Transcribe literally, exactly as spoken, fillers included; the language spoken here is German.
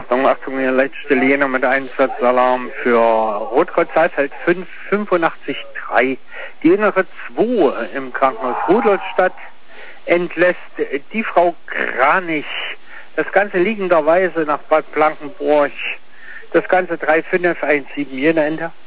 Achtung, Achtung, die letzte Linie mit Einsatzalarm für Rotkreuz-Saalfeld fünf, fünfundachtzig drei. Die innere zwei im Krankenhaus Rudolstadt entlässt die Frau Kranich. Das Ganze liegenderweise nach Bad Blankenburg. Das Ganze drei fünf eins sieben, jene Ende.